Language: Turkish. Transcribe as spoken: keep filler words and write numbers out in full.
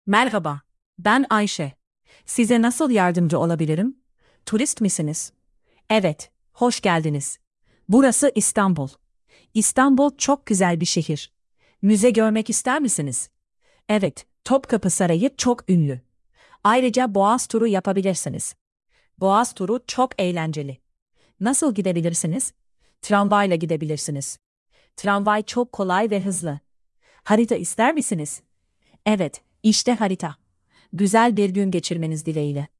Merhaba, ben Ayşe. Size nasıl yardımcı olabilirim? Turist misiniz? Evet, hoş geldiniz. Burası İstanbul. İstanbul çok güzel bir şehir. Müze görmek ister misiniz? Evet, Topkapı Sarayı çok ünlü. Ayrıca Boğaz turu yapabilirsiniz. Boğaz turu çok eğlenceli. Nasıl gidebilirsiniz? Tramvayla gidebilirsiniz. Tramvay çok kolay ve hızlı. Harita ister misiniz? Evet, işte harita. Güzel bir gün geçirmeniz dileğiyle.